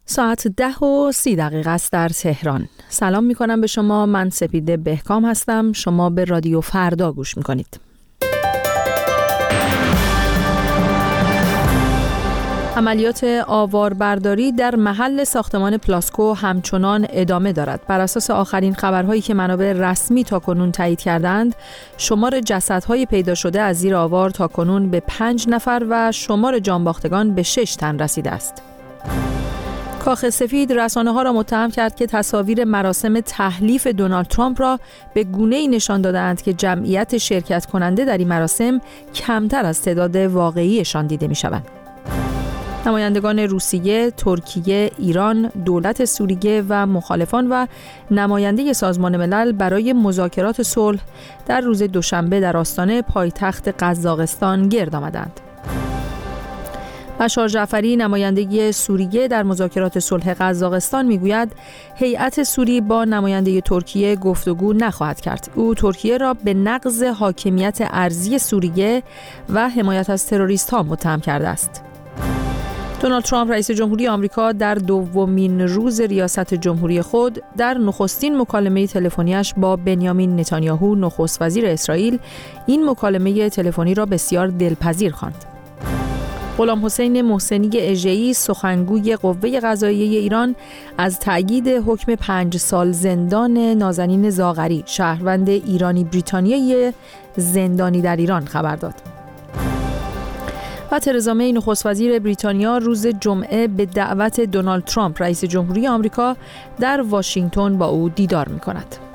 ساعت 10:30 است در تهران. سلام می کنم به شما. من سپیده بهکام هستم. شما به رادیو فردا گوش می کنید. عملیات آواربرداری در محل ساختمان پلاسکو همچنان ادامه دارد. بر اساس آخرین خبرهایی که منابع رسمی تاکنون تایید کردند، شمار جسدهای پیدا شده از زیر آوار تاکنون به 5 نفر و شمار جانباختگان به 6 تن رسیده است. کاخ سفید رسانه‌ها را متهم کرد که تصاویر مراسم تحلیف دونالد ترامپ را به گونه‌ای نشان دادند که جمعیت شرکت کننده در این مراسم کمتر از تعداد واقعیشان دیده می‌شوند. نمایندگان روسیه، ترکیه، ایران، دولت سوریه و مخالفان و نماینده سازمان ملل برای مذاکرات صلح در روز دوشنبه در آستانه پایتخت قزاقستان گرد آمدند. بشار جعفری، نماینده سوریه در مذاکرات صلح قزاقستان، میگوید هیئت سوری با نماینده ترکیه گفتگو نخواهد کرد. او ترکیه را به نقض حاکمیت ارضی سوریه و حمایت از تروریست‌ها متهم کرده است. دونالد ترامپ رئیس جمهوری آمریکا در دومین روز ریاست جمهوری خود در نخستین مکالمه تلفنیش با بنیامین نتانیاهو نخست وزیر اسرائیل این مکالمه تلفنی را بسیار دلپذیر خواند. غلام حسین محسنی اژه‌ای، سخنگوی قوه قضاییه ایران، از تأیید حکم 5 سال زندان نازنین زاغری، شهروند ایرانی بریتانیایی زندانی در ایران، خبر داد. و ترزا می، نخست وزیر بریتانیا، روز جمعه به دعوت دونالد ترامپ رئیس جمهوری آمریکا در واشنگتن با او دیدار می‌کند.